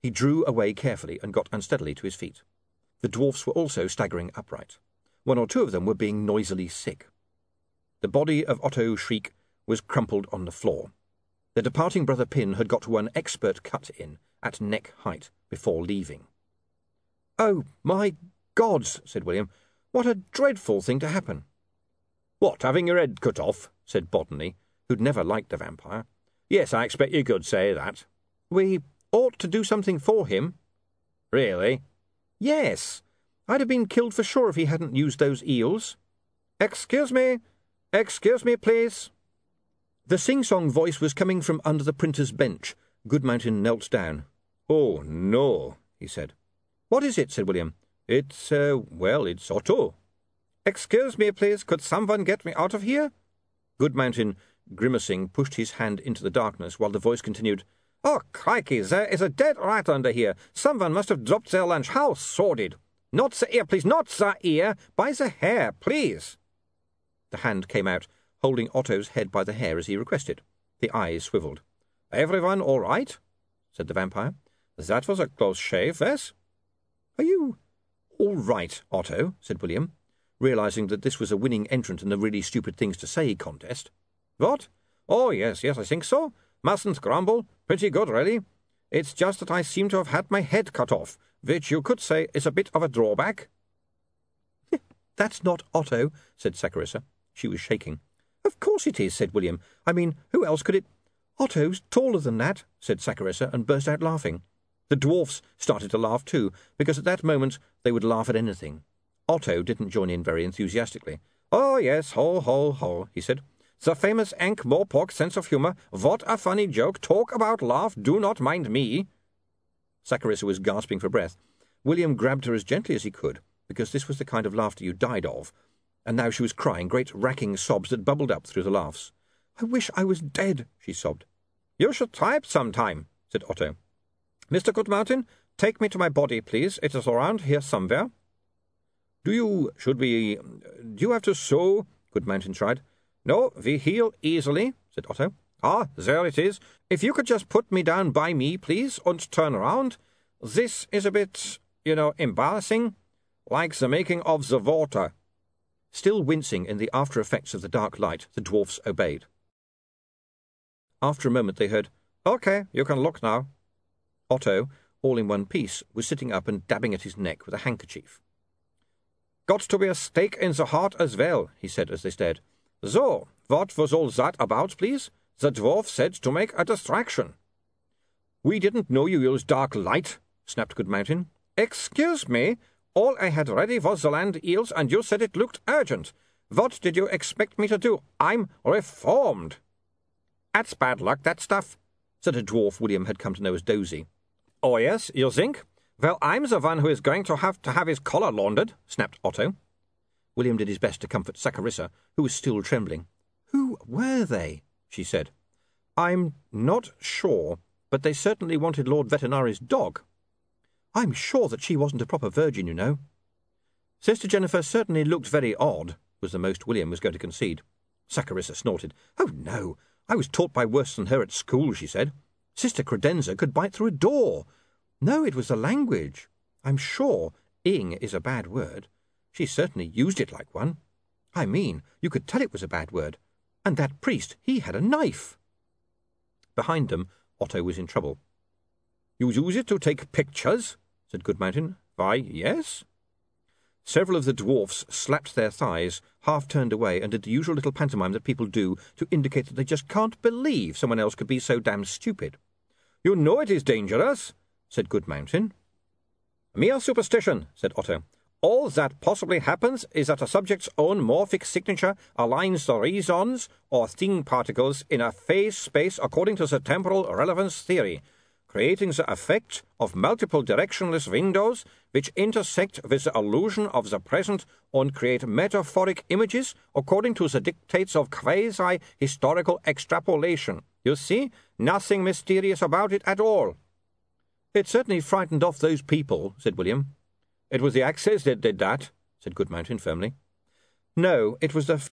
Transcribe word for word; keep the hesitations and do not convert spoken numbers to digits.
He drew away carefully and got unsteadily to his feet. The dwarfs were also staggering upright. One or two of them were being noisily sick. The body of Otto Schreck was crumpled on the floor. The departing Brother Pin had got one expert cut in, at neck height, before leaving. "Oh, my gods," said William, "what a dreadful thing to happen." "What, having your head cut off?" said Boddeney, who'd never liked the vampire. "Yes, I expect you could say that." "We ought to do something for him." "Really?" "Yes. I'd have been killed for sure if he hadn't used those eels." "Excuse me. Excuse me, please." The sing-song voice was coming from under the printer's bench. Goodmountain knelt down. "Oh, no," he said. "What is it?" said William. It's, uh, well, it's Otto." "Excuse me, please. Could someone get me out of here?" Goodmountain, grimacing, pushed his hand into the darkness while the voice continued. "Oh, crikey, there is a dead rat under here. Someone must have dropped their lunch. How sordid. Not the ear, please, not the ear. By the hair, please." The hand came out, holding Otto's head by the hair as he requested. The eyes swiveled. "Everyone all right?" said the vampire. "That was a close shave, yes?" "Are you all right, Otto?" said William, realizing that this was a winning entrant in the really stupid things to say contest. "What? Oh, yes, yes, I think so. Mustn't grumble. Pretty good, really. It's just that I seem to have had my head cut off, which you could say is a bit of a drawback." "That's not Otto," said Saccharissa. She was shaking. "Of course it is," said William. "I mean, who else could it—" "Otto's taller than that," said Saccharissa, and burst out laughing. The dwarfs started to laugh too, because at that moment they would laugh at anything. Otto didn't join in very enthusiastically. "Oh, yes, ho, ho, ho," he said. "The famous Ankh-Morpork sense of humour. What a funny joke. Talk about laugh. Do not mind me." Saccharissa was gasping for breath. William grabbed her as gently as he could, because this was the kind of laughter you died of, and now she was crying great racking sobs that bubbled up through the laughs. "I wish I was dead," she sobbed. "You should try it sometime," said Otto. "Mister Goodmountain, take me to my body, please. It is around here somewhere." "Do you... should we... do you have to sew?" Goodmountain tried. "No, we heal easily," said Otto. "Ah, there it is. If you could just put me down by me, please, and turn around. This is a bit, you know, embarrassing, like the making of the water." Still wincing in the after-effects of the dark light, the dwarfs obeyed. After a moment they heard, "OK, you can look now." Otto, all in one piece, was sitting up and dabbing at his neck with a handkerchief. "Got to be a stake in the heart as well," he said as they stared. "So, what was all that about, please? The dwarf said to make a distraction." "We didn't know you used dark light," snapped Goodmountain. "Excuse me. All I had ready was the land eels, and you said it looked urgent. What did you expect me to do? I'm reformed." "That's bad luck, that stuff," said a dwarf William had come to know as Dozy. "Oh, yes, you think? Well, I'm the one who is going to have to have his collar laundered," snapped Otto. William did his best to comfort Saccharissa, who was still trembling. "Who were they?" she said. "I'm not sure, but they certainly wanted Lord Vetinari's dog." "I'm sure that she wasn't a proper virgin, you know." "Sister Jennifer certainly looked very odd," was the most William was going to concede. Saccharissa snorted. "Oh, no, I was taught by worse than her at school," she said. "Sister Credenza could bite through a door. No, it was the language. I'm sure ing is a bad word. She certainly used it like one. I mean, you could tell it was a bad word. And that priest, he had a knife." Behind them, Otto was in trouble. "You use it to take pictures?" said Goodmountain. "Why, yes." Several of the dwarfs slapped their thighs, half turned away, and did the usual little pantomime that people do to indicate that they just can't believe someone else could be so damn stupid. "You know it is dangerous," said Goodmountain. "Mere superstition," said Otto. "All that possibly happens is that a subject's own morphic signature aligns the resons or thing particles in a phase space according to the temporal relevance theory, creating the effect of multiple directionless windows which intersect with the illusion of the present and create metaphoric images according to the dictates of quasi-historical extrapolation. You see? Nothing mysterious about it at all." "It certainly frightened off those people," said William. "It was the axes that did that," said Goodmountain firmly. "No, it was the